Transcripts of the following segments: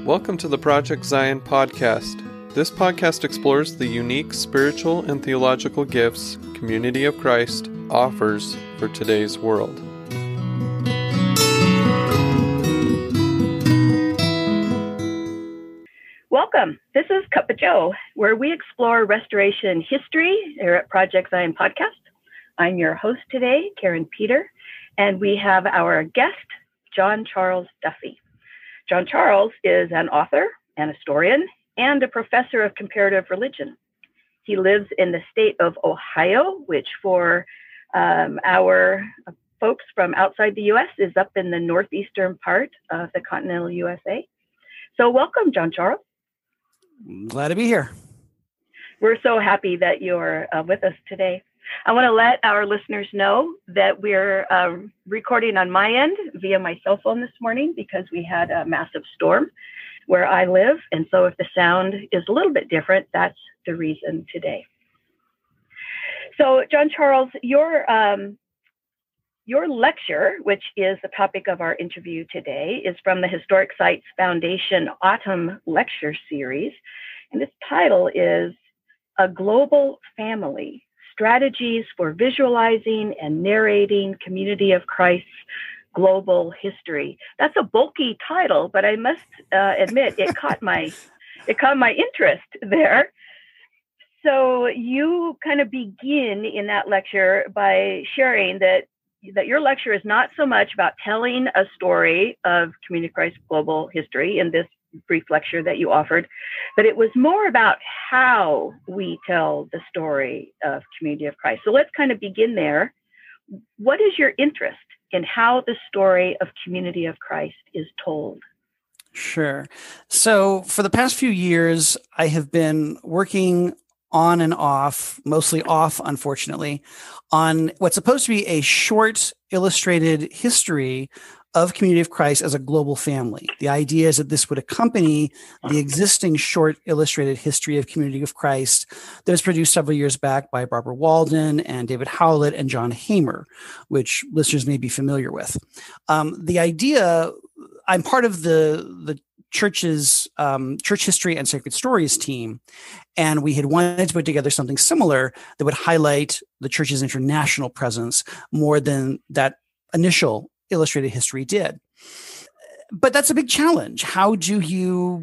Welcome to the Project Zion podcast. This podcast explores the unique spiritual and theological gifts Community of Christ offers for today's world. Welcome. This is Cup of Joe, where we explore restoration history here at Project Zion podcast. I'm your host today, Karen Peter, and we have our guest, John Charles Duffy. John Charles is an author, an historian, and a professor of comparative religion. He lives in the state of Ohio, which for our folks from outside the U.S. is up in the northeastern part of the continental USA. So welcome, John Charles. Glad to be here. We're so happy that you're with us today. I want to let our listeners know that we're recording on my end via my cell phone this morning because we had a massive storm where I live. And so if the sound is a little bit different, that's the reason today. So John Charles, your lecture, which is the topic of our interview today, is from the Historic Sites Foundation Autumn Lecture Series. And its title is A Global Family: Strategies for Visualizing and Narrating Community of Christ's Global History. That's a bulky title, but I must admit it caught my interest there. So you kind of begin in that lecture by sharing that your lecture is not so much about telling a story of Community of Christ global history in this brief lecture that you offered, but it was more about how we tell the story of Community of Christ. So let's kind of begin there. What is your interest in how the story of Community of Christ is told? Sure. So for the past few years, I have been working on and off, mostly off, unfortunately, on what's supposed to be a short illustrated history of Community of Christ as a global family. The idea is that this would accompany the existing short illustrated history of Community of Christ that was produced several years back by Barbara Walden and David Howlett and John Hamer, which listeners may be familiar with. The idea, I'm part of the church's church history and sacred stories team, and we had wanted to put together something similar that would highlight the church's international presence more than that initial illustrated history did. But that's a big challenge. How do you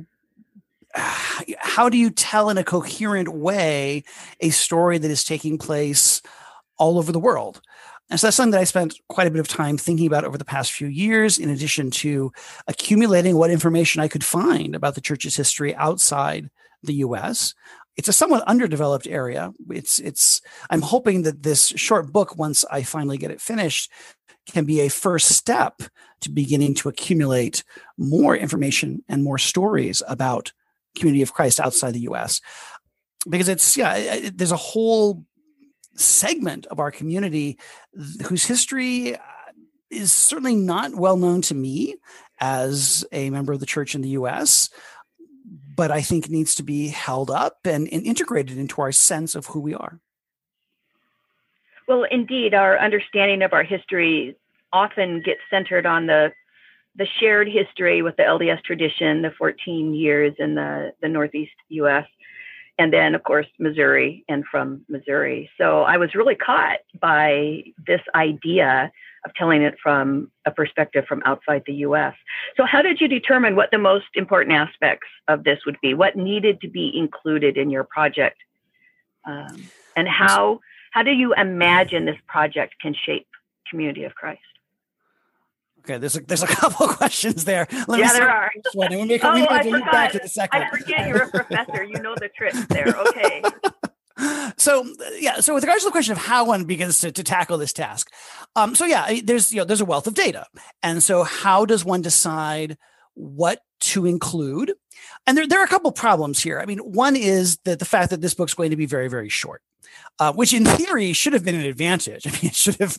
tell in a coherent way a story that is taking place all over the world? And so that's something that I spent quite a bit of time thinking about over the past few years, in addition to accumulating what information I could find about the church's history outside the U.S. It's a somewhat underdeveloped area. I'm hoping that this short book, once I finally get it finished, can be a first step to beginning to accumulate more information and more stories about Community of Christ outside the U.S. Because there's a whole segment of our community whose history is certainly not well known to me as a member of the church in the U.S., but I think needs to be held up and integrated into our sense of who we are. Well, indeed, our understanding of our history often gets centered on the shared history with the LDS tradition, the 14 years in the Northeast U.S., and then, of course, Missouri and from Missouri. So I was really caught by this idea of telling it from a perspective from outside the U.S. So how did you determine what the most important aspects of this would be? What needed to be included in your project? And how do you imagine this project can shape Community of Christ? Okay, there's a couple of questions there. There are. I forget you're a professor. You know the tricks there. Okay. So with regards to the question of how one begins to tackle this task, there's a wealth of data, and so how does one decide what to include? And there are a couple problems here. I mean, one is that the fact that this book's going to be very, very short. Which in theory should have been an advantage. I mean, it should have.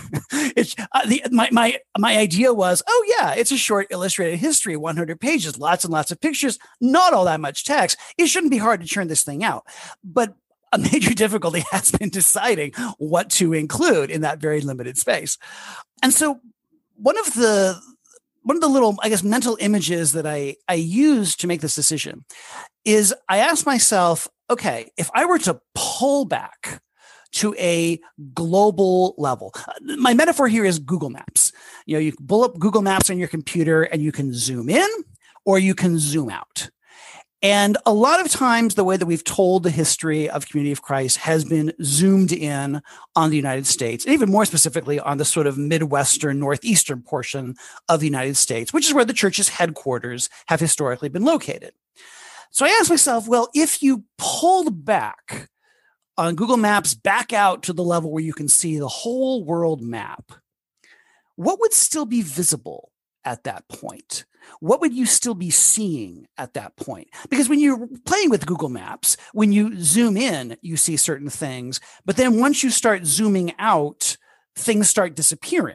My idea was, it's a short illustrated history, 100 pages, lots and lots of pictures, not all that much text. It shouldn't be hard to churn this thing out. But a major difficulty has been deciding what to include in that very limited space. And so one of the the little, I guess, mental images that I used to make this decision is I asked myself, okay, if I were to pull back to a global level, my metaphor here is Google Maps. You can pull up Google Maps on your computer and you can zoom in or you can zoom out. And a lot of times, the way that we've told the history of Community of Christ has been zoomed in on the United States, and even more specifically on the sort of Midwestern, Northeastern portion of the United States, which is where the church's headquarters have historically been located. So I asked myself, well, if you pulled back on Google Maps back out to the level where you can see the whole world map, what would still be visible at that point? What would you still be seeing at that point? Because when you're playing with Google Maps, when you zoom in, you see certain things. But then once you start zooming out, things start disappearing.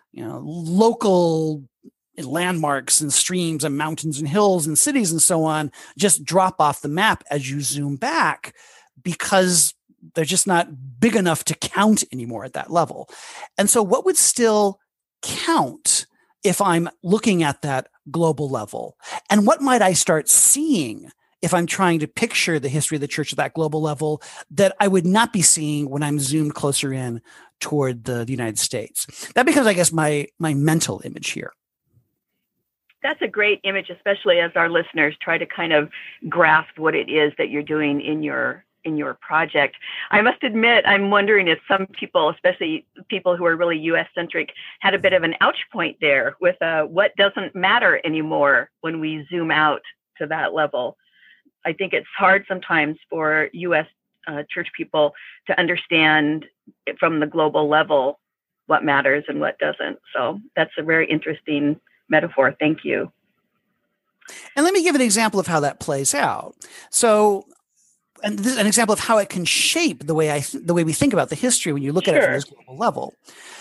Local landmarks and streams and mountains and hills and cities and so on just drop off the map as you zoom back because they're just not big enough to count anymore at that level. And so what would still count if I'm looking at that global level? And what might I start seeing if I'm trying to picture the history of the church at that global level that I would not be seeing when I'm zoomed closer in toward the United States? That becomes, I guess, my mental image here. That's a great image, especially as our listeners try to kind of grasp what it is that you're doing in your project. I must admit, I'm wondering if some people, especially people who are really U.S.-centric, had a bit of an ouch point there with what doesn't matter anymore when we zoom out to that level. I think it's hard sometimes for U.S. Church people to understand from the global level what matters and what doesn't. So that's a very interesting metaphor. Thank you. And let me give an example of how that plays out. So, and this is an example of how it can shape the way we think about the history when you look at it from this global level.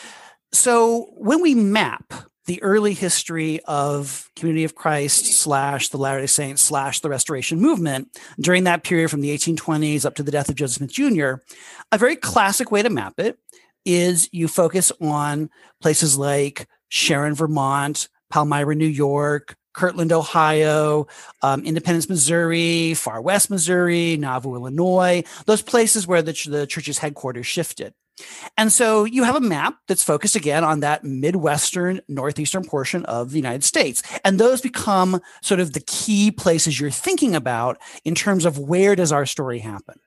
So when we map the early history of Community of Christ / the Latter-day Saints / the Restoration Movement during that period from the 1820s up to the death of Joseph Smith Jr., a very classic way to map it is you focus on places like Sharon, Vermont, Palmyra, New York, Kirtland, Ohio, Independence, Missouri, Far West, Missouri, Nauvoo, Illinois, those places where the church's headquarters shifted. And so you have a map that's focused again on that Midwestern, Northeastern portion of the United States. And those become sort of the key places you're thinking about in terms of where does our story happen.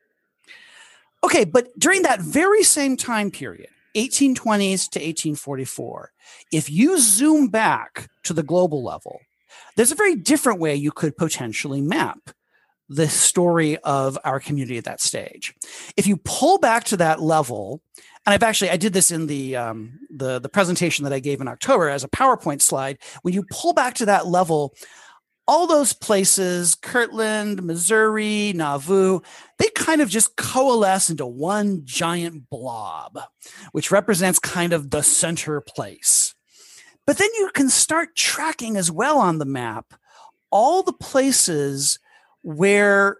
Okay, but during that very same time period, 1820s to 1844, if you zoom back to the global level, there's a very different way you could potentially map the story of our community at that stage. If you pull back to that level, and I did this in the presentation that I gave in October as a PowerPoint slide. When you pull back to that level, all those places, Kirtland, Missouri, Nauvoo, they kind of just coalesce into one giant blob, which represents kind of the center place. But then you can start tracking as well on the map all the places where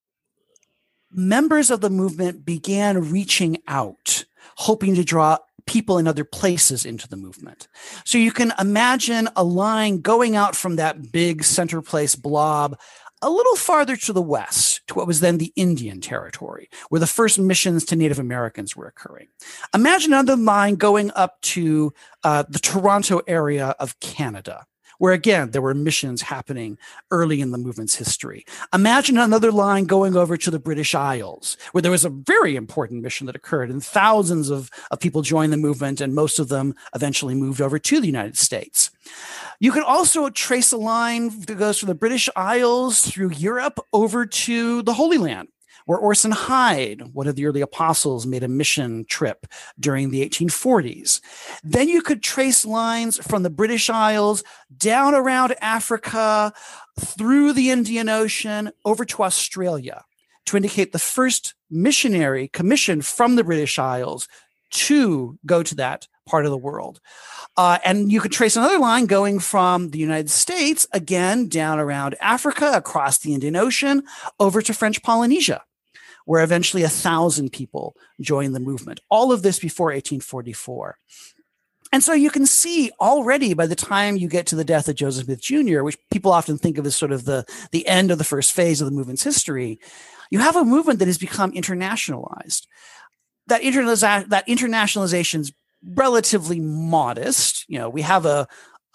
members of the movement began reaching out, hoping to draw people in other places into the movement. So you can imagine a line going out from that big center place blob a little farther to the west, to what was then the Indian Territory, where the first missions to Native Americans were occurring. Imagine another line going up to the Toronto area of Canada, where again, there were missions happening early in the movement's history. Imagine another line going over to the British Isles, where there was a very important mission that occurred, and thousands of people joined the movement, and most of them eventually moved over to the United States. You can also trace a line that goes from the British Isles through Europe over to the Holy Land, where Orson Hyde, one of the early apostles, made a mission trip during the 1840s. Then you could trace lines from the British Isles down around Africa, through the Indian Ocean, over to Australia to indicate the first missionary commissioned from the British Isles to go to that part of the world. And you could trace another line going from the United States, again, down around Africa, across the Indian Ocean, over to French Polynesia, where eventually 1,000 people joined the movement. All of this before 1844. And so you can see already by the time you get to the death of Joseph Smith Jr., which people often think of as sort of the end of the first phase of the movement's history, you have a movement that has become internationalized. That internationalization's relatively modest. We have a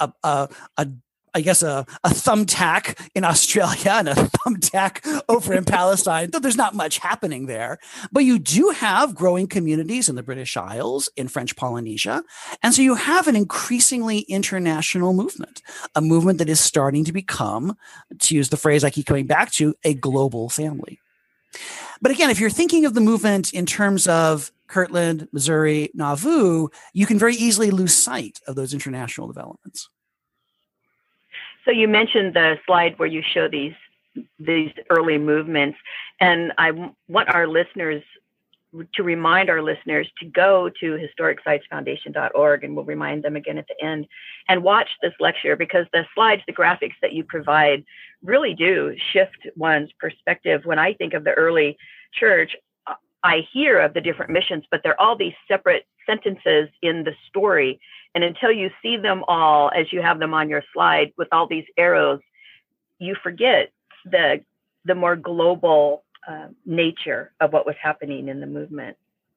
thumbtack in Australia and a thumbtack over in Palestine, though there's not much happening there. But you do have growing communities in the British Isles, in French Polynesia. And so you have an increasingly international movement, a movement that is starting to become, to use the phrase I keep coming back to, a global family. But again, if you're thinking of the movement in terms of Kirtland, Missouri, Nauvoo, you can very easily lose sight of those international developments. So you mentioned the slide where you show these early movements, and I want our listeners to remind our listeners to go to historicsitesfoundation.org, and we'll remind them again at the end, and watch this lecture, because the slides, the graphics that you provide really do shift one's perspective. When I think of the early church, I hear of the different missions, but they're all these separate sentences in the story. And until you see them all, as you have them on your slide with all these arrows, you forget the more global nature of what was happening in the movement.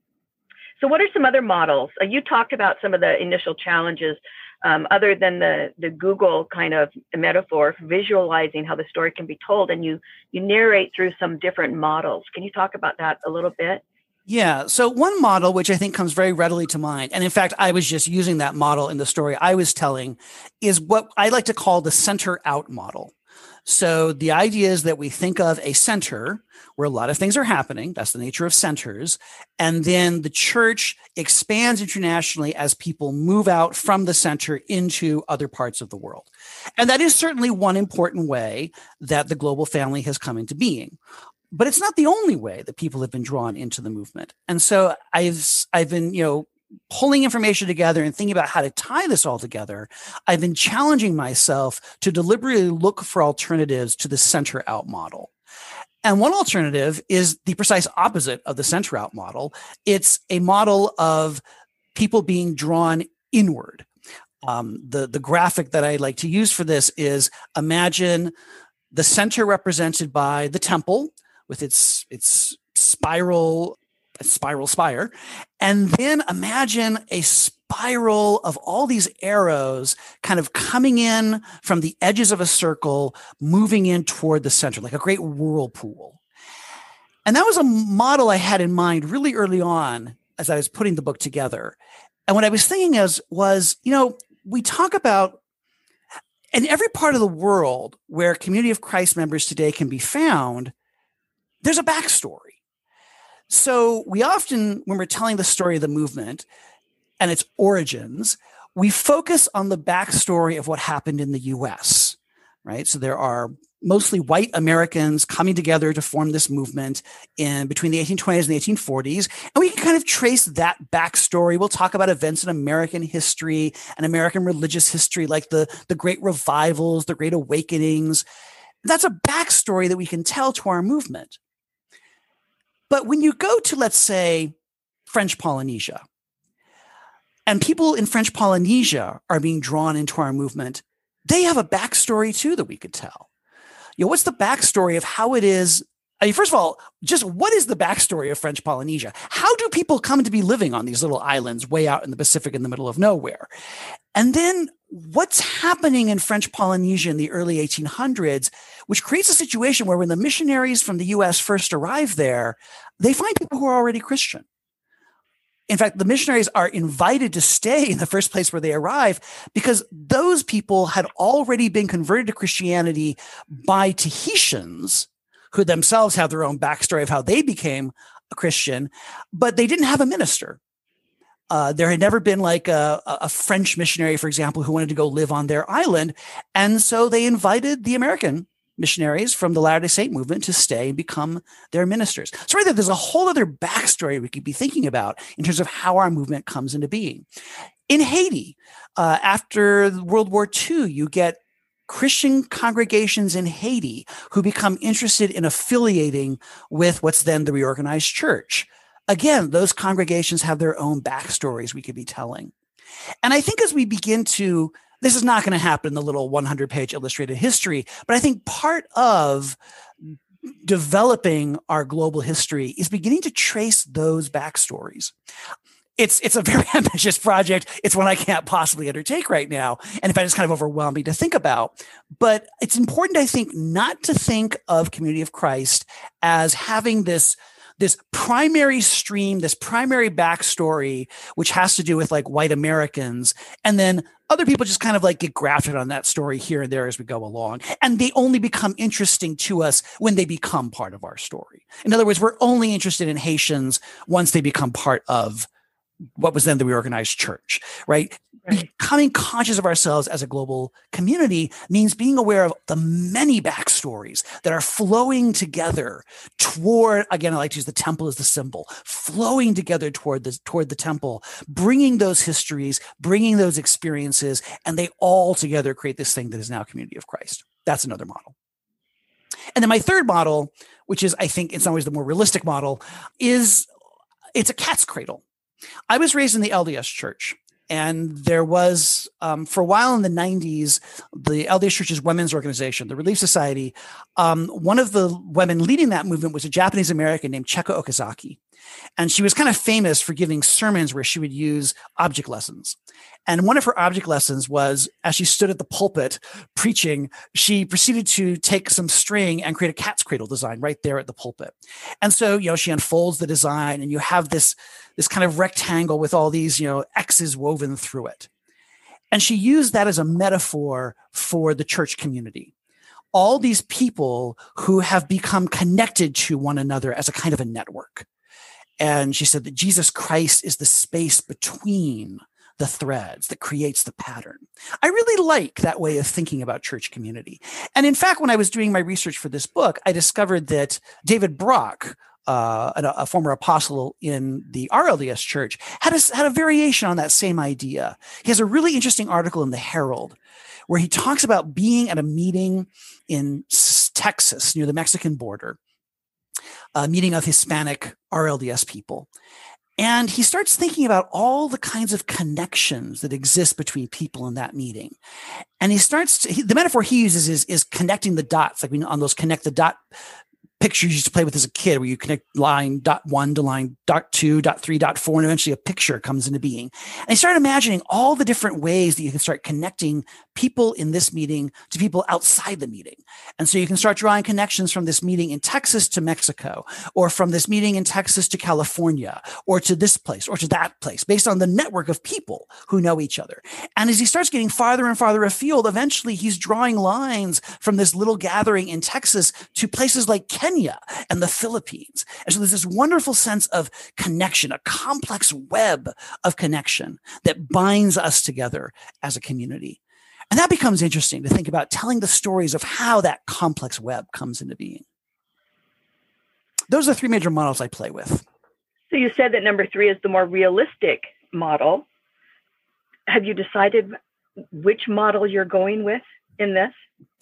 So what are some other models? You talked about some of the initial challenges, other than the Google kind of metaphor, visualizing how the story can be told, and you narrate through some different models. Can you talk about that a little bit? Yeah. So one model, which I think comes very readily to mind, and in fact, I was just using that model in the story I was telling, is what I like to call the center out model. So the idea is that we think of a center where a lot of things are happening. That's the nature of centers. And then the church expands internationally as people move out from the center into other parts of the world. And that is certainly one important way that the global family has come into being. But it's not the only way that people have been drawn into the movement. And so I've been, pulling information together and thinking about how to tie this all together. I've been challenging myself to deliberately look for alternatives to the center out model. And one alternative is the precise opposite of the center out model. It's a model of people being drawn inward. The graphic that I like to use for this is, imagine the center represented by the temple with its spiral spire. And then imagine a spiral of all these arrows kind of coming in from the edges of a circle, moving in toward the center, like a great whirlpool. And that was a model I had in mind really early on as I was putting the book together. And what I was thinking was, we talk about in every part of the world where Community of Christ members today can be found, there's a backstory. So we often, when we're telling the story of the movement and its origins, we focus on the backstory of what happened in the US, right? So there are mostly white Americans coming together to form this movement in between the 1820s and the 1840s. And we can kind of trace that backstory. We'll talk about events in American history and American religious history, like the Great Revivals, the Great Awakenings. That's a backstory that we can tell to our movement. But when you go to, let's say, French Polynesia, and people in French Polynesia are being drawn into our movement, they have a backstory too that we could tell. What's the backstory of how it is? I mean, first of all, just what is the backstory of French Polynesia? How do people come to be living on these little islands way out in the Pacific in the middle of nowhere? And then what's happening in French Polynesia in the early 1800s, which creates a situation where when the missionaries from the US first arrive there, they find people who are already Christian. In fact, the missionaries are invited to stay in the first place where they arrive because those people had already been converted to Christianity by Tahitians, who themselves have their own backstory of how they became a Christian, but they didn't have a minister. There had never been like a French missionary, for example, who wanted to go live on their island. And so they invited the American missionaries from the Latter-day Saint movement to stay and become their ministers. So right there's a whole other backstory we could be thinking about in terms of how our movement comes into being. In Haiti, after World War II, you get Christian congregations in Haiti who become interested in affiliating with what's then the reorganized church. Again, those congregations have their own backstories we could be telling. And I think as we begin to, this is not going to happen in the little 100-page illustrated history, but I think part of developing our global history is beginning to trace those backstories. It's a very ambitious project. It's one I can't possibly undertake right now. And in fact, it's kind of overwhelming to think about. But it's important, I think, not to think of Community of Christ as having this primary stream, this primary backstory, which has to do with like white Americans. And then other people just kind of like get grafted on that story here and there as we go along. And they only become interesting to us when they become part of our story. In other words, we're only interested in Haitians once they become part of what was then the reorganized church, right? Becoming conscious of ourselves as a global community means being aware of the many backstories that are flowing together toward, again, I like to use the temple as the symbol, flowing together toward the temple, bringing those histories, bringing those experiences, and they all together create this thing that is now Community of Christ. That's another model. And then my third model, which is, I think, in some ways the more realistic model, is it's a cat's cradle. I was raised in the LDS Church, and there was, for a while in the 90s, the LDS Church's women's organization, the Relief Society. One of the women leading that movement was a Japanese American named Cheko Okazaki. And she was kind of famous for giving sermons where she would use object lessons. And one of her object lessons was, as she stood at the pulpit preaching, she proceeded to take some string and create a cat's cradle design right there at the pulpit. And so, she unfolds the design, and you have this kind of rectangle with all these, X's woven through it. And she used that as a metaphor for the church community. All these people who have become connected to one another as a kind of a network. And she said that Jesus Christ is the space between the threads that creates the pattern. I really like that way of thinking about church community. And in fact, when I was doing my research for this book, I discovered that David Brock, a former apostle in the RLDS Church, had a variation on that same idea. He has a really interesting article in the Herald where he talks about being at a meeting in Texas near the Mexican border, a meeting of Hispanic RLDS people. And he starts thinking about all the kinds of connections that exist between people in that meeting. And the metaphor he uses is connecting the dots, like on those connect the dot pictures you used to play with as a kid, where you connect line dot one to line dot two, dot three, dot four, and eventually a picture comes into being. And I started imagining all the different ways that you can start connecting people in this meeting to people outside the meeting. And so you can start drawing connections from this meeting in Texas to Mexico, or from this meeting in Texas to California, or to this place, or to that place, based on the network of people who know each other. And as he starts getting farther and farther afield, eventually he's drawing lines from this little gathering in Texas to places like Kenya and the Philippines. And so there's this wonderful sense of connection, a complex web of connection that binds us together as a community. And that becomes interesting to think about, telling the stories of how that complex web comes into being. Those are the three major models I play with. So you said that number 3 is the more realistic model. Have you decided which model you're going with in this?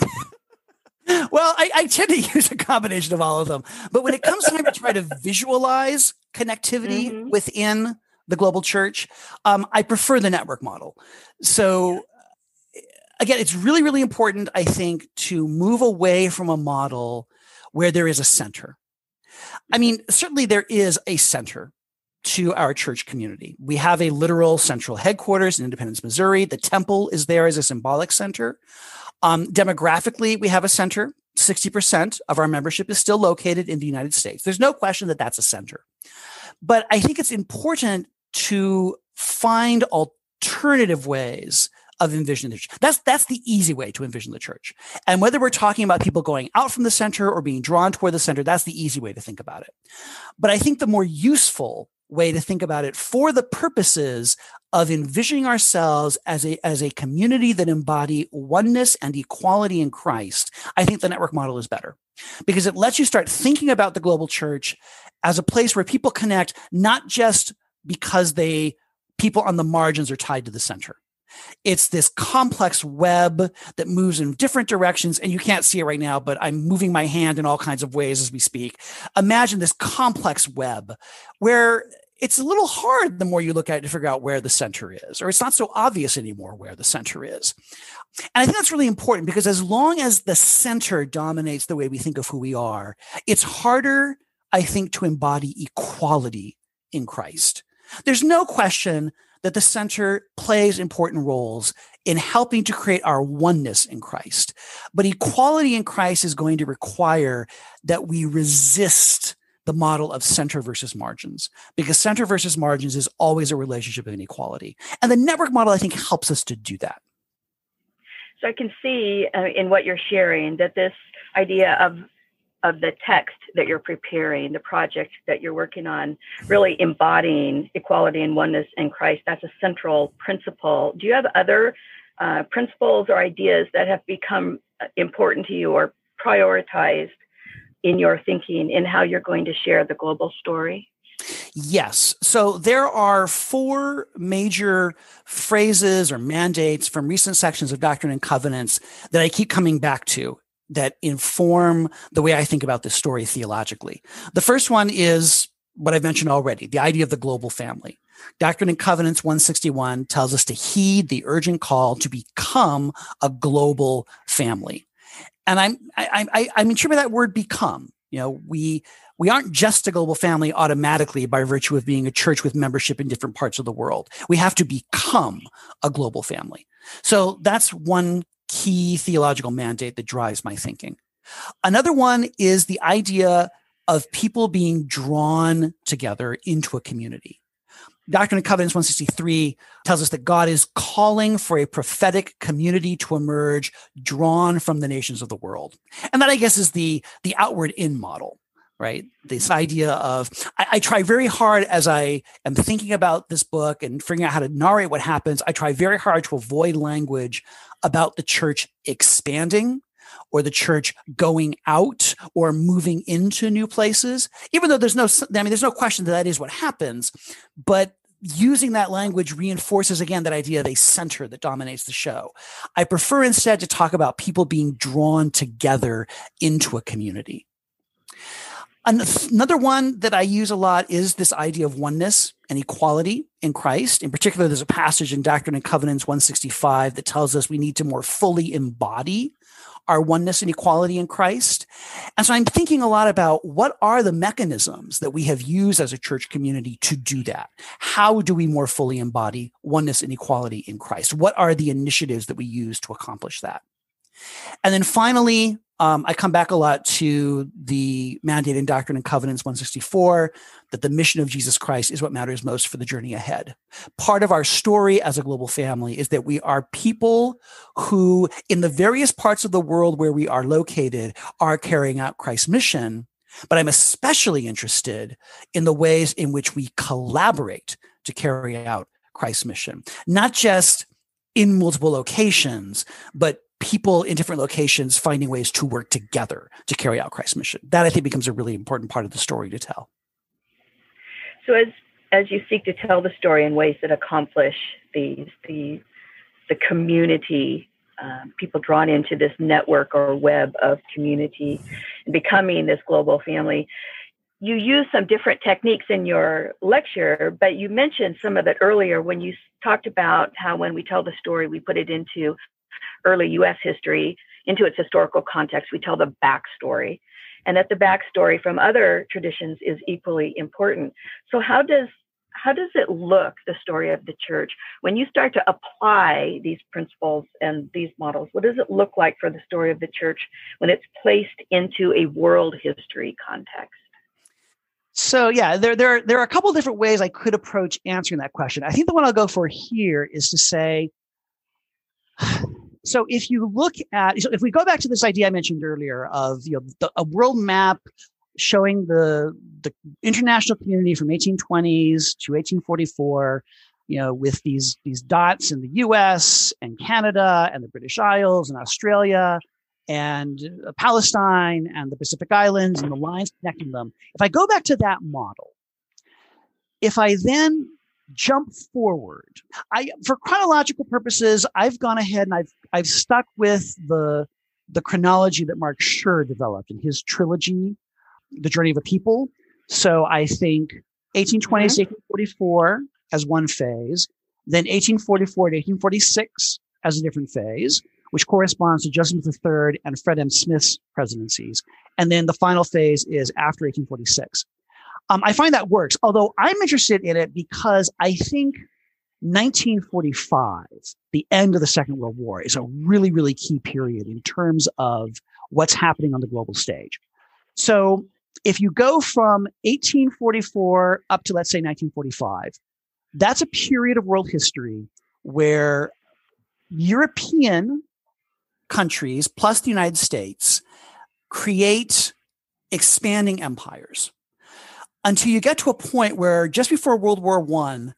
Well, I tend to use a combination of all of them. But when it comes time to try to visualize connectivity within the global church, I prefer the network model. So again, it's really, really important, I think, to move away from a model where there is a center. I mean, certainly there is a center to our church community. We have a literal central headquarters in Independence, Missouri. The temple is there as a symbolic center. Demographically, we have a center. 60% of our membership is still located in the United States. There's no question that that's a center. But I think it's important to find alternative ways of envisioning the church. That's the easy way to envision the church. And whether we're talking about people going out from the center or being drawn toward the center, that's the easy way to think about it. But I think the more useful way to think about it for the purposes of envisioning ourselves as a community that embody oneness and equality in Christ, I think the network model is better, because it lets you start thinking about the global church as a place where people connect, not just because people on the margins are tied to the center. It's this complex web that moves in different directions, and you can't see it right now, but I'm moving my hand in all kinds of ways as we speak. Imagine this complex web where it's a little hard the more you look at it to figure out where the center is, or it's not so obvious anymore where the center is. And I think that's really important because as long as the center dominates the way we think of who we are, it's harder, I think, to embody equality in Christ. There's no question that the center plays important roles in helping to create our oneness in Christ. But equality in Christ is going to require that we resist the model of center versus margins, because center versus margins is always a relationship of inequality. And the network model, I think, helps us to do that. So I can see in what you're sharing that this idea of the text that you're preparing, the project that you're working on, really embodying equality and oneness in Christ, that's a central principle. Do you have other principles or ideas that have become important to you or prioritized in your thinking in how you're going to share the global story? Yes. So there are 4 major phrases or mandates from recent sections of Doctrine and Covenants that I keep coming back to that inform the way I think about this story theologically. The first one is what I've mentioned already, the idea of the global family. Doctrine and Covenants 161 tells us to heed the urgent call to become a global family. And I'm intrigued by that word become. We aren't just a global family automatically by virtue of being a church with membership in different parts of the world. We have to become a global family. So that's one key theological mandate that drives my thinking. Another one is the idea of people being drawn together into a community. Doctrine and Covenants 163 tells us that God is calling for a prophetic community to emerge, drawn from the nations of the world. And that, I guess, is the outward in model, right? This idea of, I try very hard as I am thinking about this book and figuring out how to narrate what happens, I try very hard to avoid language about the church expanding or the church going out or moving into new places, even though there's no question that is what happens, but using that language reinforces again that idea of a center that dominates the show. I prefer instead to talk about people being drawn together into a community. Another one that I use a lot is this idea of oneness and equality in Christ. In particular, there's a passage in Doctrine and Covenants 165 that tells us we need to more fully embody our oneness and equality in Christ. And so I'm thinking a lot about what are the mechanisms that we have used as a church community to do that? How do we more fully embody oneness and equality in Christ? What are the initiatives that we use to accomplish that? And then finally, I come back a lot to the mandate in Doctrine and Covenants 164 that the mission of Jesus Christ is what matters most for the journey ahead. Part of our story as a global family is that we are people who, in the various parts of the world where we are located, are carrying out Christ's mission. But I'm especially interested in the ways in which we collaborate to carry out Christ's mission, not just in multiple locations, but people in different locations finding ways to work together to carry out Christ's mission. That, I think, becomes a really important part of the story to tell. So as you seek to tell the story in ways that accomplish the community, people drawn into this network or web of community and becoming this global family, you use some different techniques in your lecture, but you mentioned some of it earlier when you talked about how when we tell the story, we put it into early U.S. history, into its historical context. We tell the backstory, and that the backstory from other traditions is equally important. So how does it look, the story of the church, when you start to apply these principles and these models? What does it look like for the story of the church when it's placed into a world history context? So yeah, there are a couple of different ways I could approach answering that question. I think the one I'll go for here is to say, so if we go back to this idea I mentioned earlier of a world map showing the international community from 1820s to 1844, with these dots in the U.S. and Canada and the British Isles and Australia and Palestine and the Pacific Islands and the lines connecting them. If I go back to that model, if I then jump forward, for chronological purposes, I've gone ahead and I've stuck with the chronology that Mark Schur developed in his trilogy, The Journey of a People. So I think 1820 to 1844 as one phase, then 1844 to 1846 as a different phase, which corresponds to Joseph III and Fred M. Smith's presidencies. And then the final phase is after 1846. I find that works, although I'm interested in it because I think 1945, the end of the Second World War, is a really, really key period in terms of what's happening on the global stage. So if you go from 1844 up to, let's say, 1945, that's a period of world history where European countries plus the United States create expanding empires until you get to a point where just before World War I,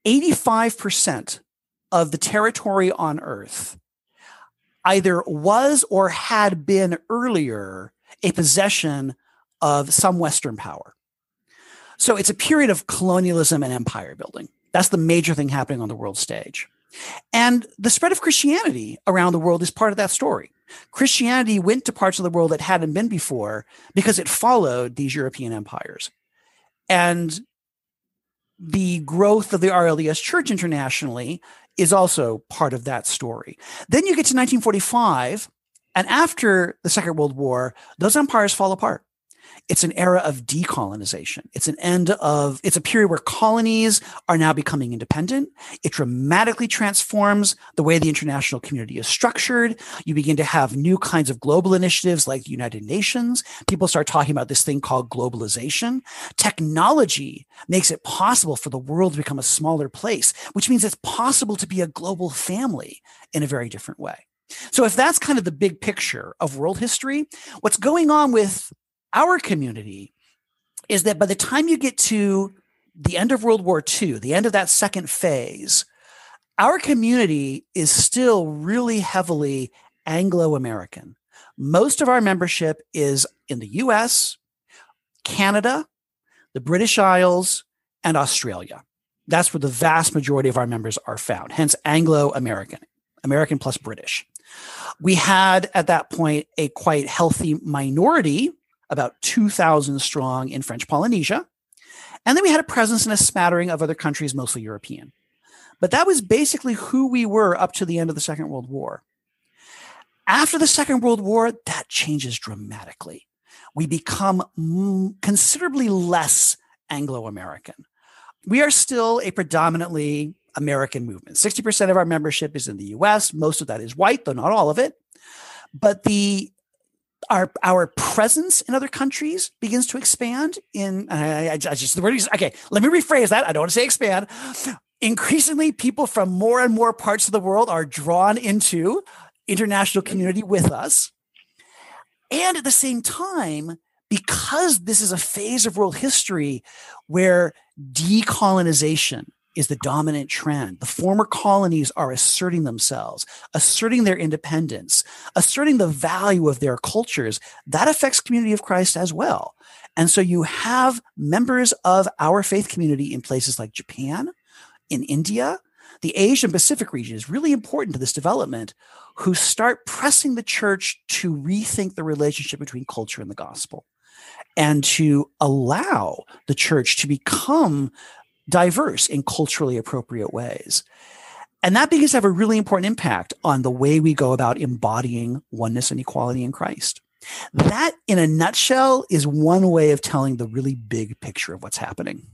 85% of the territory on Earth either was or had been earlier a possession of some Western power. So it's a period of colonialism and empire building. That's the major thing happening on the world stage. And the spread of Christianity around the world is part of that story. Christianity went to parts of the world that hadn't been before because it followed these European empires. And the growth of the RLDS Church internationally is also part of that story. Then you get to 1945, and after the Second World War, those empires fall apart. It's an era of decolonization. It's a period where colonies are now becoming independent. It dramatically transforms the way the international community is structured. You begin to have new kinds of global initiatives like the United Nations. People start talking about this thing called globalization. Technology makes it possible for the world to become a smaller place, which means it's possible to be a global family in a very different way. So if that's kind of the big picture of world history, what's going on with our community is that by the time you get to the end of World War II, the end of that second phase, our community is still really heavily Anglo-American. Most of our membership is in the US, Canada, the British Isles, and Australia. That's where the vast majority of our members are found, hence Anglo-American, American plus British. We had at that point a quite healthy minority, about 2,000 strong in French Polynesia. And then we had a presence in a smattering of other countries, mostly European. But that was basically who we were up to the end of the Second World War. After the Second World War, that changes dramatically. We become considerably less Anglo-American. We are still a predominantly American movement. 60% of our membership is in the US. Most of that is white, though not all of it. But our presence in other countries begins to expand okay, let me rephrase that. I don't want to say expand. Increasingly, people from more and more parts of the world are drawn into international community with us. And at the same time, because this is a phase of world history where decolonization is the dominant trend. The former colonies are asserting themselves, asserting their independence, asserting the value of their cultures. That affects Community of Christ as well. And so you have members of our faith community in places like Japan, in India. The Asian Pacific region is really important to this development, who start pressing the church to rethink the relationship between culture and the gospel and to allow the church to become diverse in culturally appropriate ways. And that begins to have a really important impact on the way we go about embodying oneness and equality in Christ. That, in a nutshell, is one way of telling the really big picture of what's happening.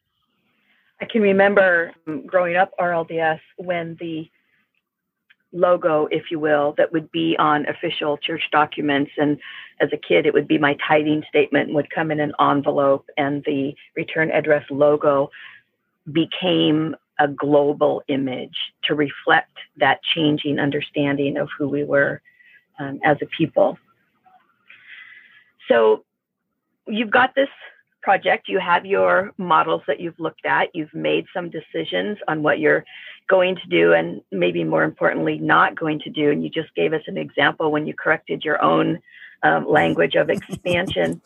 I can remember growing up RLDS when the logo, if you will, that would be on official church documents. And as a kid, it would be my tithing statement and would come in an envelope, and the return address logo became a global image to reflect that changing understanding of who we were as a people. So you've got this project, you have your models that you've looked at, you've made some decisions on what you're going to do and maybe more importantly, not going to do. And you just gave us an example when you corrected your own language of expansion.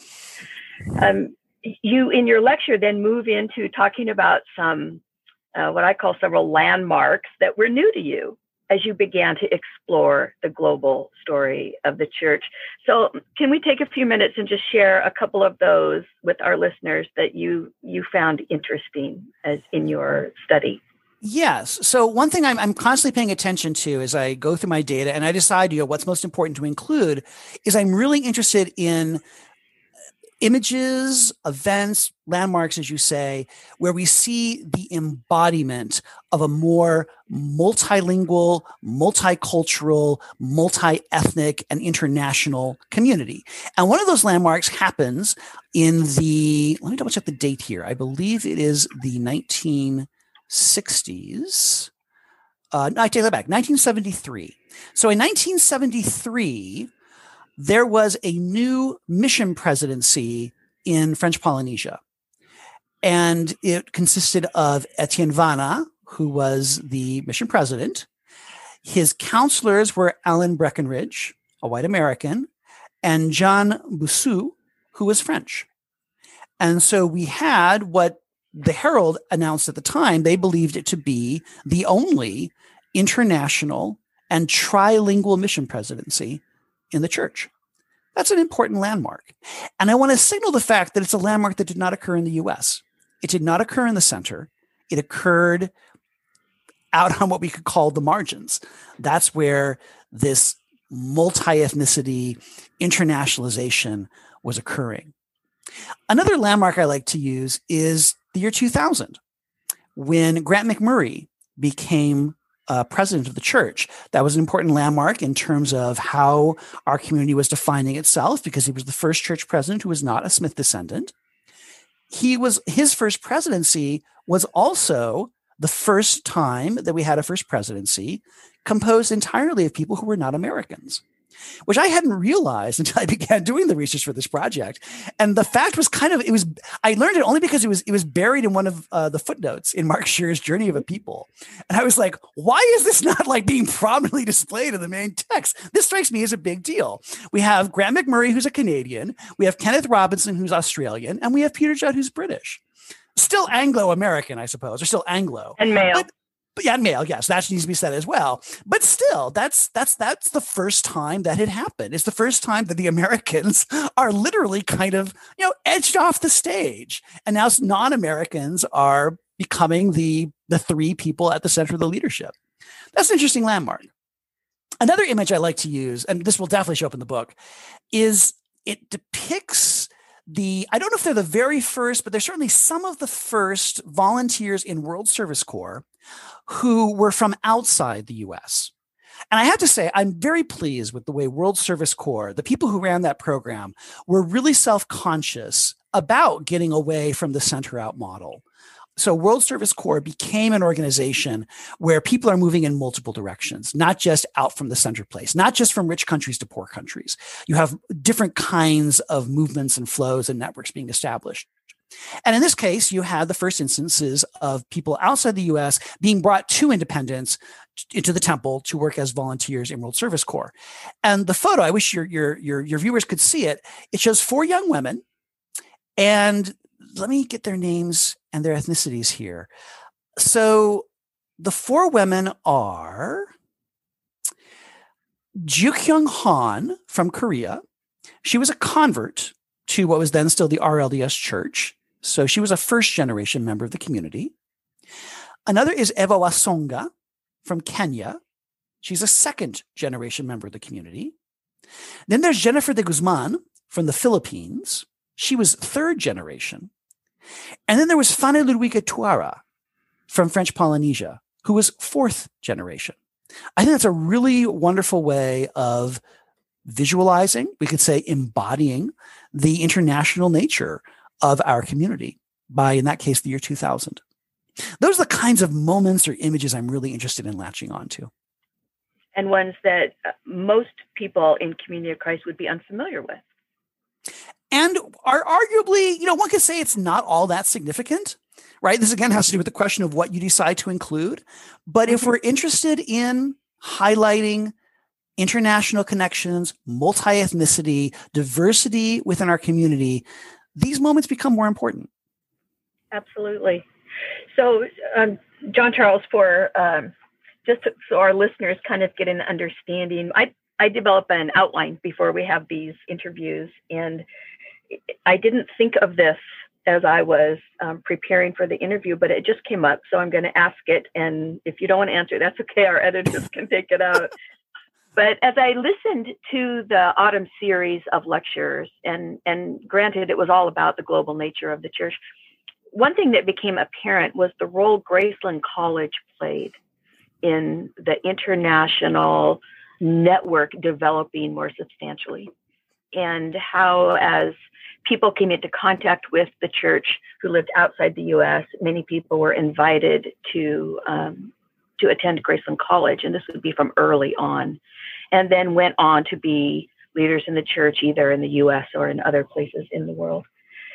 You, in your lecture, then move into talking about some, what I call several landmarks that were new to you. as you began to explore the global story of the church. So can we take a few minutes and just share a couple of those with our listeners that you found interesting as in your study? Yes. So one thing I'm constantly paying attention to as I go through my data and I decide, what's most important to include is I'm really interested in images, events, landmarks, as you say, where we see the embodiment of a more multilingual, multicultural, multi-ethnic, and international community. And one of those landmarks happens in let me double check the date here. I believe it is the 1960s. I take that back, 1973. So in 1973, there was a new mission presidency in French Polynesia. And it consisted of Etienne Vana, who was the mission president. His counselors were Alan Breckenridge, a white American, and Jean Bossu, who was French. And so we had what the Herald announced at the time, they believed it to be the only international and trilingual mission presidency in the church. That's an important landmark. And I want to signal the fact that it's a landmark that did not occur in the US. It did not occur in the center. It occurred out on what we could call the margins. That's where this multi-ethnicity internationalization was occurring. Another landmark I like to use is the year 2000, when Grant McMurray became president of the church. That was an important landmark in terms of how our community was defining itself, because he was the first church president who was not a Smith descendant. His first presidency was also the first time that we had a first presidency composed entirely of people who were not Americans, which I hadn't realized until I began doing the research for this project. And the fact was I learned it only because it was buried in one of the footnotes in Mark Shearer's Journey of a People. And I was like, why is this not being prominently displayed in the main text? This strikes me as a big deal. We have Grant McMurray, who's a Canadian. We have Kenneth Robinson, who's Australian. And we have Peter Judd, who's British. Still Anglo-American, I suppose, or still Anglo. And male. But yeah, male, yes, that needs to be said as well. But still, that's the first time that had happened. It's the first time that the Americans are literally kind of, edged off the stage. And now non-Americans are becoming the three people at the center of the leadership. That's an interesting landmark. Another image I like to use, and this will definitely show up in the book, is it depicts I don't know if they're the very first, but they're certainly some of the first volunteers in World Service Corps who were from outside the U.S. And I have to say, I'm very pleased with the way World Service Corps, the people who ran that program, were really self-conscious about getting away from the center-out model. So World Service Corps became an organization where people are moving in multiple directions, not just out from the center place, not just from rich countries to poor countries. You have different kinds of movements and flows and networks being established. And in this case, you had the first instances of people outside the U.S. being brought to Independence into the temple to work as volunteers in World Service Corps. And the photo, I wish your viewers could see it. It shows 4 young women, and let me get their names and their ethnicities here. So the 4 women are Jukyung Han from Korea. She was a convert to what was then still the RLDS Church. So she was a first-generation member of the community. Another is Eva Wasonga from Kenya. She's a second-generation member of the community. Then there's Jennifer de Guzman from the Philippines. She was third generation. And then there was Fane Ludwika Tuara from French Polynesia, who was fourth generation. I think that's a really wonderful way of visualizing, we could say embodying, the international nature of our community by, in that case, the year 2000. Those are the kinds of moments or images I'm really interested in latching onto. And ones that most people in Community of Christ would be unfamiliar with. And are arguably, one could say it's not all that significant, right? This again has to do with the question of what you decide to include. But if we're interested in highlighting international connections, multi-ethnicity, diversity within our community, these moments become more important. Absolutely. So, John Charles, for just so our listeners kind of get an understanding, I develop an outline before we have these interviews, and I didn't think of this as I was preparing for the interview, but it just came up, so I'm going to ask it. And if you don't want to answer, that's okay. Our editors can take it out. But as I listened to the autumn series of lectures, and granted, it was all about the global nature of the church, one thing that became apparent was the role Graceland College played in the international network developing more substantially, and how, as people came into contact with the church who lived outside the U.S., many people were invited to attend Graceland College, and this would be from early on, and then went on to be leaders in the church, either in the U.S. or in other places in the world.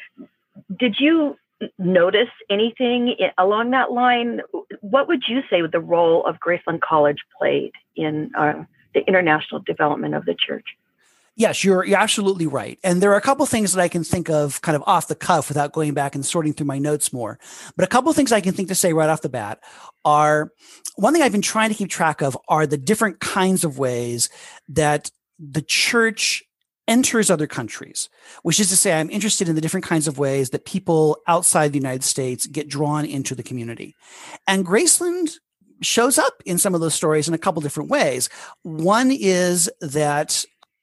Did you notice anything along that line? What would you say the role of Graceland College played in the international development of the church? Yes, you're absolutely right. And there are a couple of things that I can think of kind of off the cuff without going back and sorting through my notes more. But a couple of things I can think to say right off the bat are, one thing I've been trying to keep track of are the different kinds of ways that the church enters other countries, which is to say, I'm interested in the different kinds of ways that people outside the United States get drawn into the community. And Graceland shows up in some of those stories in a couple different ways. One is that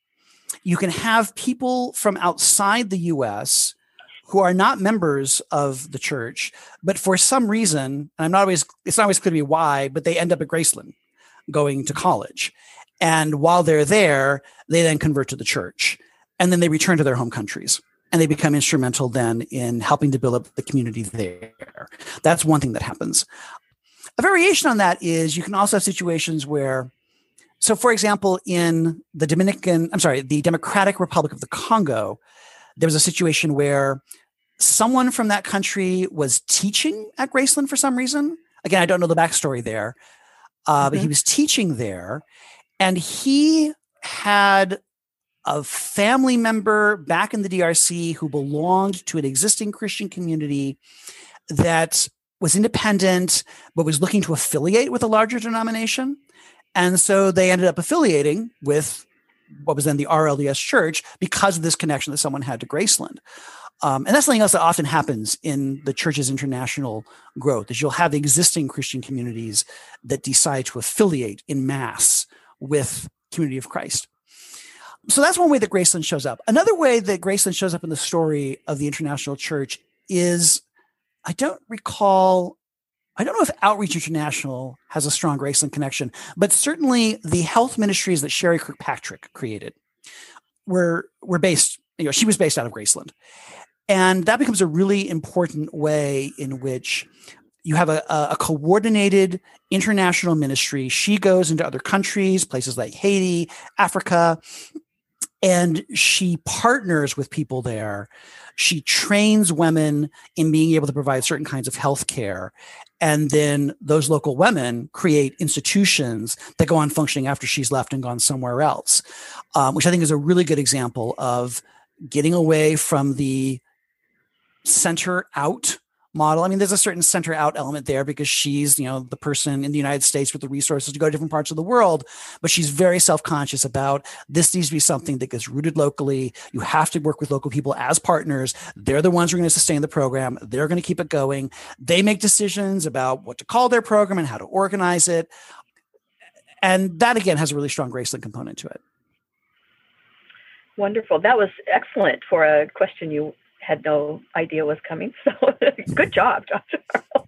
you can have people from outside the U.S. who are not members of the church, but for some reason, and it's not always clear to me why, but they end up at Graceland going to college. And while they're there, they then convert to the church, and then they return to their home countries, and they become instrumental then in helping to build up the community there. That's one thing that happens. A variation on that is you can also have situations where, so for example, in the Democratic Republic of the Congo, there was a situation where someone from that country was teaching at Graceland for some reason. Again, I don't know the backstory there, but he was teaching there, and he had a family member back in the DRC who belonged to an existing Christian community that was independent, but was looking to affiliate with a larger denomination. And so they ended up affiliating with what was then the RLDS Church because of this connection that someone had to Graceland. And that's something else that often happens in the church's international growth, is you'll have the existing Christian communities that decide to affiliate in mass with Community of Christ. So that's one way that Graceland shows up. Another way that Graceland shows up in the story of the international church is, I don't know if Outreach International has a strong Graceland connection, but certainly the health ministries that Sherry Kirkpatrick created were based, she was based out of Graceland. And that becomes a really important way in which you have a coordinated international ministry. She goes into other countries, places like Haiti, Africa, and she partners with people there. She trains women in being able to provide certain kinds of health care. And then those local women create institutions that go on functioning after she's left and gone somewhere else, which I think is a really good example of getting away from the center out model. I mean, there's a certain center out element there because she's, the person in the United States with the resources to go to different parts of the world, but she's very self-conscious about this needs to be something that gets rooted locally. You have to work with local people as partners. They're the ones who are going to sustain the program. They're going to keep it going. They make decisions about what to call their program and how to organize it. And that, again, has a really strong Graceland component to it. Wonderful. That was excellent for a question you had no idea was coming. So good job, Dr. Charles.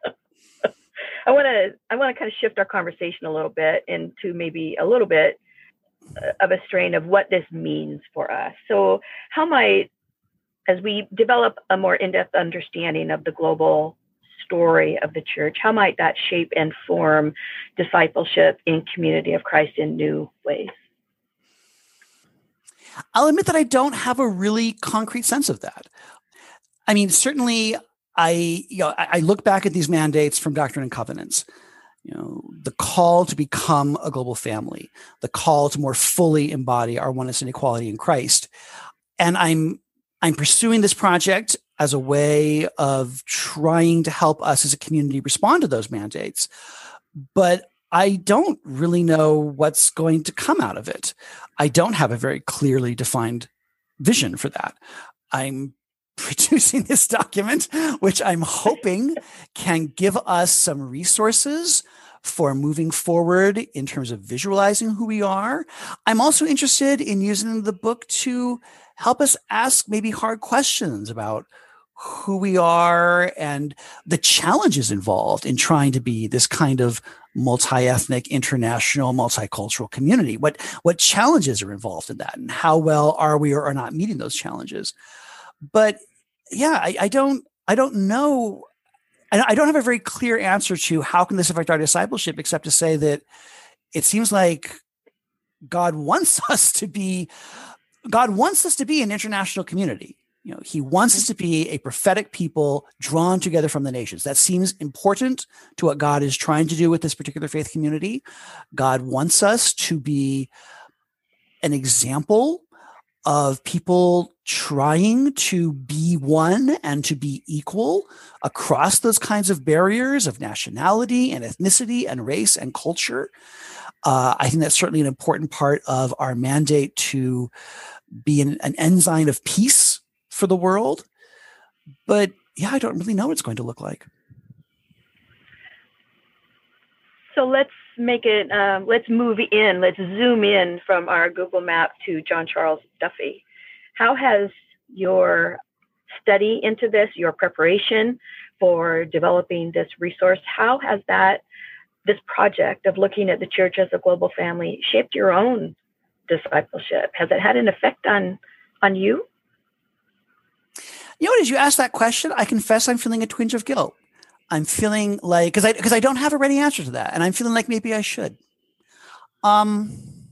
I want to kind of shift our conversation a little bit into maybe a little bit of a strain of what this means for us. So how might, as we develop a more in-depth understanding of the global story of the church, how might that shape and form discipleship in Community of Christ in new ways? I'll admit that I don't have a really concrete sense of that. I mean, certainly I look back at these mandates from Doctrine and Covenants, the call to become a global family, the call to more fully embody our oneness and equality in Christ. And I'm pursuing this project as a way of trying to help us as a community respond to those mandates. But I don't really know what's going to come out of it. I don't have a very clearly defined vision for that. I'm producing this document, which I'm hoping can give us some resources for moving forward in terms of visualizing who we are. I'm also interested in using the book to help us ask maybe hard questions about who we are and the challenges involved in trying to be this kind of multi-ethnic, international, multicultural community. What challenges are involved in that, and how well are we or are not meeting those challenges? But yeah, I don't know. I don't have a very clear answer to how can this affect our discipleship, except to say that it seems like God wants us to be an international community. You know, he wants us to be a prophetic people drawn together from the nations. That seems important to what God is trying to do with this particular faith community. God wants us to be an example of people trying to be one and to be equal across those kinds of barriers of nationality and ethnicity and race and culture. I think that's certainly an important part of our mandate to be an ensign of peace for the world. But yeah, I don't really know what it's going to look like. So let's make it, let's zoom in from our Google map to John Charles Duffy. How has your study into this, your preparation for developing this resource, how has this project of looking at the church as a global family shaped your own discipleship? Has it had an effect on you? You know what, as you ask that question, I confess I'm feeling a twinge of guilt. I'm feeling like, because I don't have a ready answer to that. And I'm feeling like maybe I should. I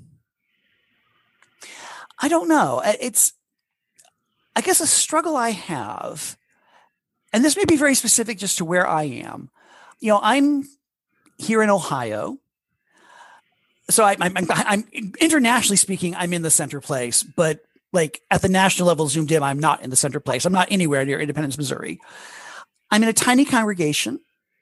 don't know. It's, I guess, a struggle I have, and this may be very specific just to where I am. You know, I'm here in Ohio. So I'm internationally speaking, I'm in the center place, but like at the national level, zoomed in, I'm not in the center place. I'm not anywhere near Independence, Missouri. I'm in a tiny congregation,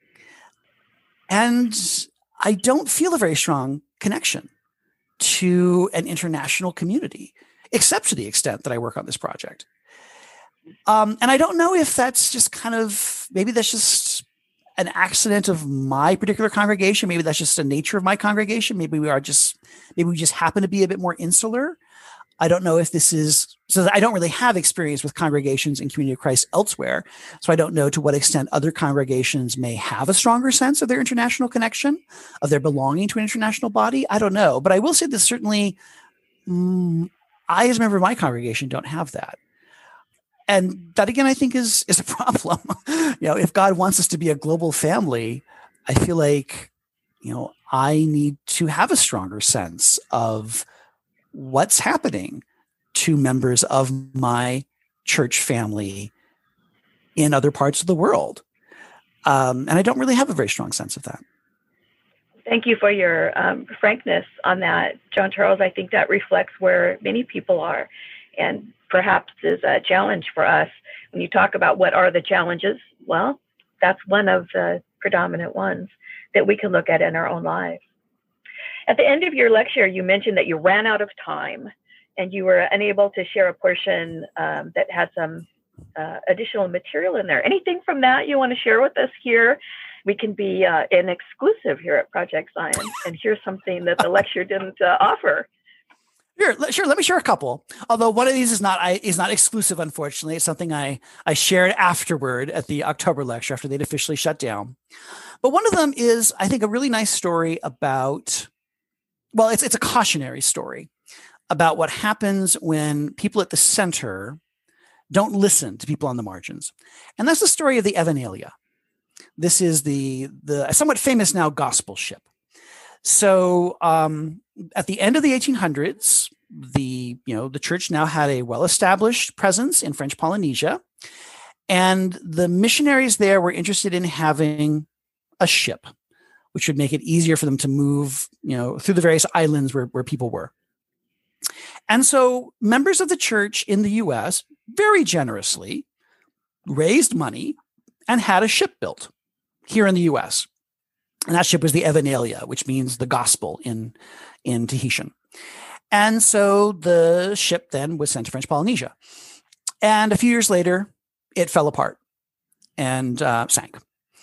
and I don't feel a very strong connection to an international community, except to the extent that I work on this project. And I don't know if that's just kind of, maybe that's just an accident of my particular congregation. Maybe that's just the nature of my congregation. Maybe we just happen to be a bit more insular. I don't know if this is, so I don't really have experience with congregations in Community of Christ elsewhere. So I don't know to what extent other congregations may have a stronger sense of their international connection, of their belonging to an international body. I don't know. But I will say that certainly I, as a member of my congregation, don't have that. And that, again, I think is a problem. You know, if God wants us to be a global family, I feel like, you know, I need to have a stronger sense of what's happening to members of my church family in other parts of the world. And I don't really have a very strong sense of that. Thank you for your frankness on that, John Charles. I think that reflects where many people are, and perhaps is a challenge for us. When you talk about what are the challenges, well, that's one of the predominant ones that we can look at in our own lives. At the end of your lecture, you mentioned that you ran out of time and you were unable to share a portion that had some additional material in there. Anything from that you want to share with us here? We can be an exclusive here at Project Zion and hear something that the lecture didn't offer. Sure. Let me share a couple. Although one of these is not exclusive, unfortunately. It's something I shared afterward at the October lecture after they'd officially shut down. But one of them is, I think, a really nice story about, well, it's a cautionary story about what happens when people at the center don't listen to people on the margins. And that's the story of the Evangelion. This is the somewhat famous now gospel ship. So at the end of the 1800s, the church now had a well-established presence in French Polynesia, and the missionaries there were interested in having a ship, which would make it easier for them to move, through the various islands where people were. And so members of the church in the U.S. very generously raised money and had a ship built here in the U.S. And that ship was the Evenalia, which means the gospel in Tahitian. And so the ship then was sent to French Polynesia. And a few years later, it fell apart and sank.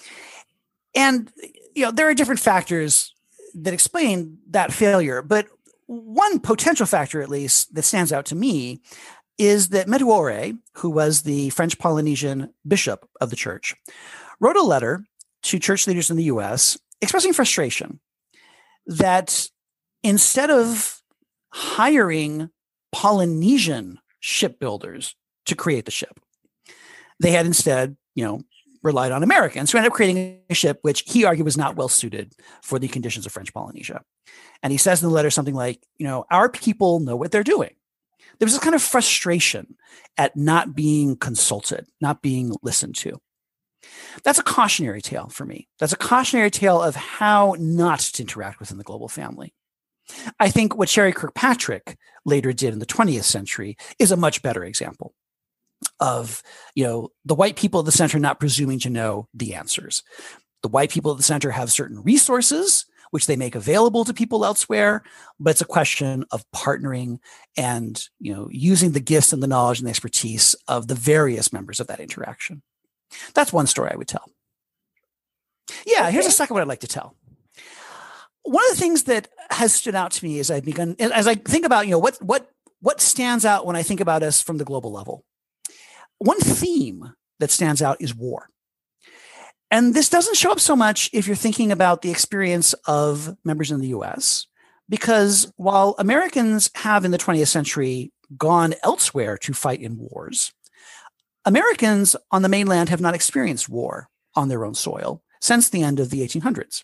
And, there are different factors that explain that failure. But one potential factor, at least, that stands out to me is that Medjugorje, who was the French Polynesian bishop of the church, wrote a letter to church leaders in the U.S. expressing frustration that instead of hiring Polynesian shipbuilders to create the ship, they had instead, relied on Americans who ended up creating a ship which he argued was not well suited for the conditions of French Polynesia. And he says in the letter something like, our people know what they're doing. There was this kind of frustration at not being consulted, not being listened to. That's a cautionary tale for me. That's a cautionary tale of how not to interact within the global family. I think what Sherry Kirkpatrick later did in the 20th century is a much better example of, the white people at the center not presuming to know the answers. The white people at the center have certain resources which they make available to people elsewhere, but it's a question of partnering and, using the gifts and the knowledge and the expertise of the various members of that interaction. That's one story I would tell. Yeah, here's a second one I'd like to tell. One of the things that has stood out to me as I think about, what stands out when I think about us from the global level. One theme that stands out is war. And this doesn't show up so much if you're thinking about the experience of members in the US, because while Americans have in the 20th century gone elsewhere to fight in wars, Americans on the mainland have not experienced war on their own soil since the end of the 1800s.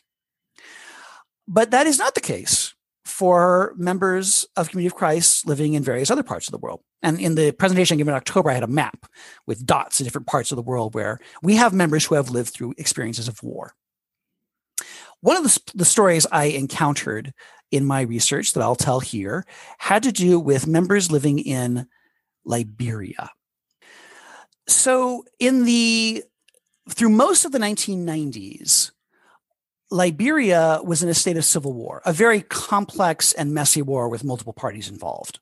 But that is not the case for members of Community of Christ living in various other parts of the world. And in the presentation I gave in October, I had a map with dots in different parts of the world where we have members who have lived through experiences of war. One of the stories I encountered in my research that I'll tell here had to do with members living in Liberia. So through most of the 1990s, Liberia was in a state of civil war, a very complex and messy war with multiple parties involved.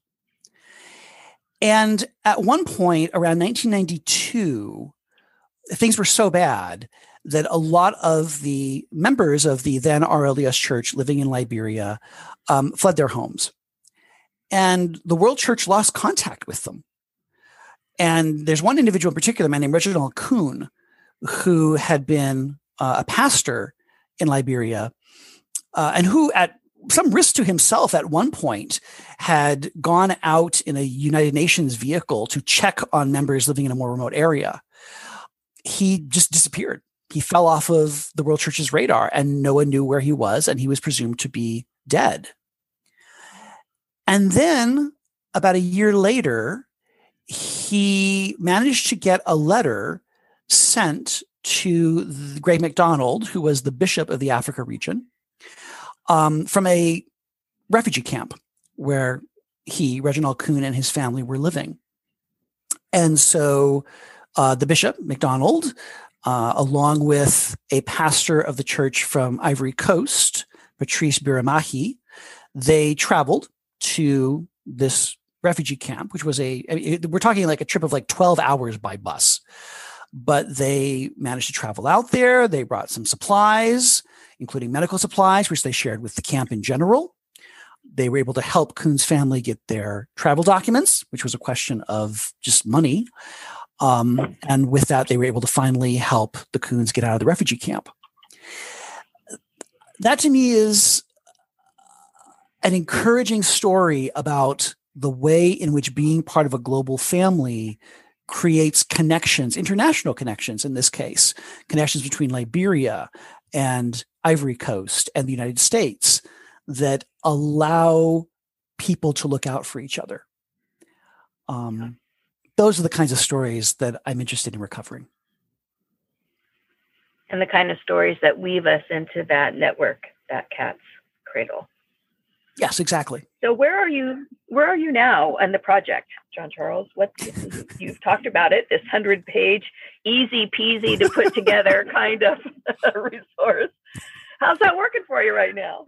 And at one point, around 1992, things were so bad that a lot of the members of the then RLDS Church living in Liberia fled their homes. And the World Church lost contact with them. And there's one individual in particular, a man named Reginald Kuhn, who had been a pastor in Liberia, and who at some risk to himself at one point had gone out in a United Nations vehicle to check on members living in a more remote area. He just disappeared. He fell off of the World Church's radar and no one knew where he was, and he was presumed to be dead. And then about a year later, he managed to get a letter sent to Greg MacDonald, who was the bishop of the Africa region, from a refugee camp where Reginald Kuhn, and his family were living. And so the bishop, MacDonald, along with a pastor of the church from Ivory Coast, Patrice Biramahi, they traveled to this refugee camp, which was we're talking like a trip of like 12 hours by bus. But they managed to travel out there. They brought some supplies, including medical supplies, which they shared with the camp in general. They were able to help Kuhn's family get their travel documents, which was a question of just money. And with that, they were able to finally help the Kuhns get out of the refugee camp. That to me is an encouraging story about the way in which being part of a global family creates connections, international connections in this case, connections between Liberia and Ivory Coast and the United States that allow people to look out for each other. Those are the kinds of stories that I'm interested in recovering. And the kind of stories that weave us into that network, that cat's cradle. Yes, exactly. So where are you now in the project, John Charles? You've talked about it, this 100-page, easy peasy to put together kind of resource. How's that working for you right now?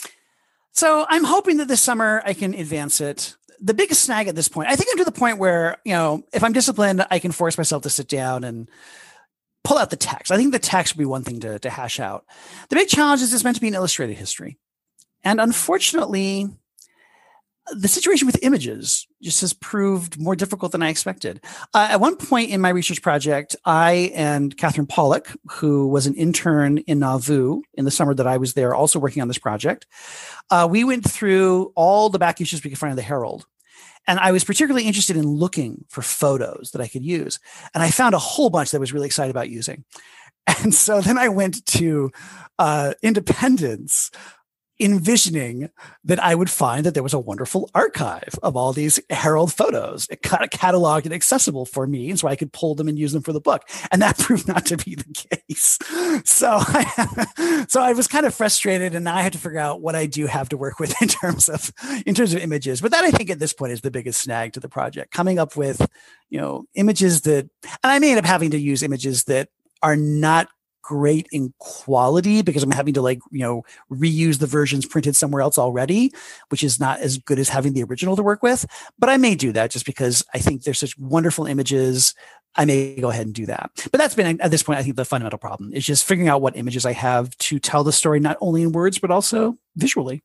So I'm hoping that this summer I can advance it. The biggest snag at this point, I think I'm to the point where, if I'm disciplined, I can force myself to sit down and pull out the text. I think the text would be one thing to hash out. The big challenge is it's meant to be an illustrated history. And unfortunately, the situation with images just has proved more difficult than I expected. At one point in my research project, I and Catherine Pollock, who was an intern in Nauvoo in the summer that I was there, also working on this project, we went through all the back issues we could find of the Herald. And I was particularly interested in looking for photos that I could use. And I found a whole bunch that I was really excited about using. And so then I went to Independence, envisioning that I would find that there was a wonderful archive of all these Herald photos, cataloged and accessible for me, and so I could pull them and use them for the book. And that proved not to be the case. So I was kind of frustrated, and now I had to figure out what I do have to work with in terms of images. But that, I think, at this point is the biggest snag to the project, coming up with images that, and I may end up having to use images that are not great in quality because I'm having to reuse the versions printed somewhere else already, which is not as good as having the original to work with. But I may do that just because I think there's such wonderful images. I may go ahead and do that. But that's been, at this point, I think the fundamental problem is just figuring out what images I have to tell the story, not only in words, but also visually.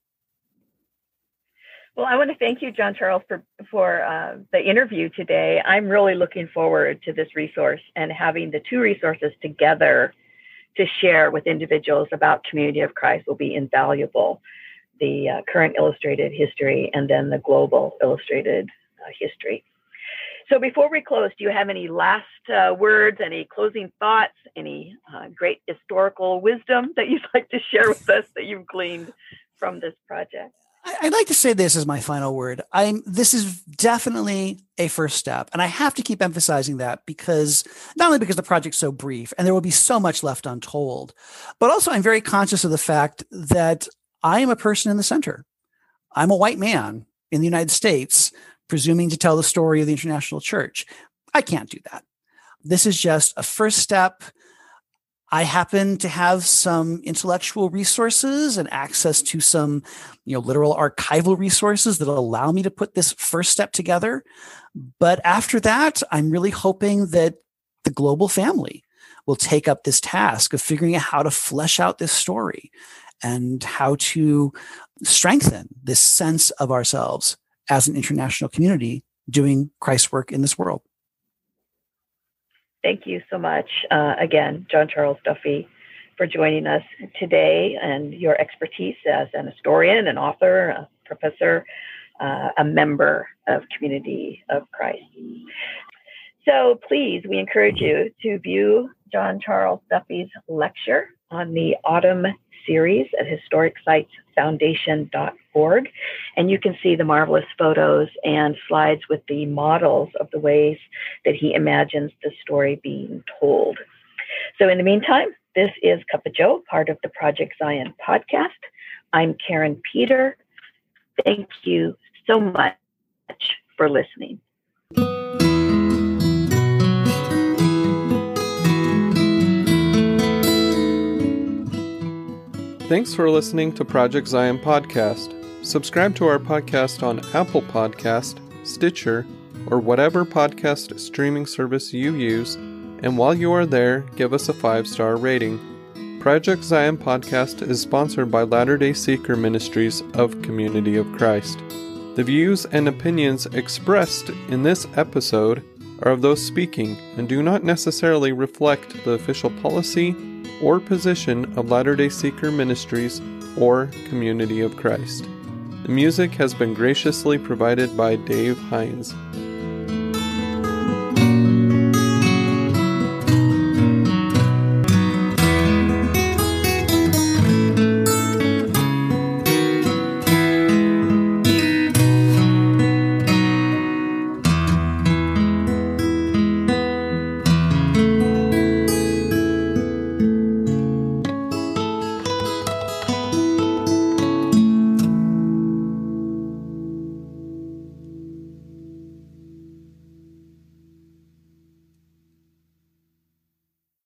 Well, I want to thank you, John Charles, for the interview today. I'm really looking forward to this resource, and having the two resources together to share with individuals about Community of Christ will be invaluable. The current illustrated history and then the global illustrated history. So before we close, do you have any last words, any closing thoughts, any great historical wisdom that you'd like to share with us that you've gleaned from this project? I'd like to say this as my final word. This is definitely a first step. And I have to keep emphasizing that because not only because the project's so brief and there will be so much left untold, but also I'm very conscious of the fact that I am a person in the center. I'm a white man in the United States, presuming to tell the story of the international church. I can't do that. This is just a first step. I happen to have some intellectual resources and access to some, literal archival resources that will allow me to put this first step together. But after that, I'm really hoping that the global family will take up this task of figuring out how to flesh out this story and how to strengthen this sense of ourselves as an international community doing Christ's work in this world. Thank you so much, again, John Charles Duffy, for joining us today and your expertise as an historian, an author, a professor, a member of Community of Christ. So please, we encourage you to view John Charles Duffy's lecture on the Autumn series at historicsitesfoundation.org. And you can see the marvelous photos and slides with the models of the ways that he imagines the story being told. So in the meantime, this is Cup of Joe, part of the Project Zion podcast. I'm Karen Peter. Thank you so much for listening. Thanks for listening to Project Zion Podcast. Subscribe to our podcast on Apple Podcast, Stitcher, or whatever podcast streaming service you use, and while you are there, give us a 5-star rating. Project Zion Podcast is sponsored by Latter-day Seeker Ministries of Community of Christ. The views and opinions expressed in this episode are of those speaking and do not necessarily reflect the official policy or position of Latter-day Seeker Ministries or Community of Christ. The music has been graciously provided by Dave Hines.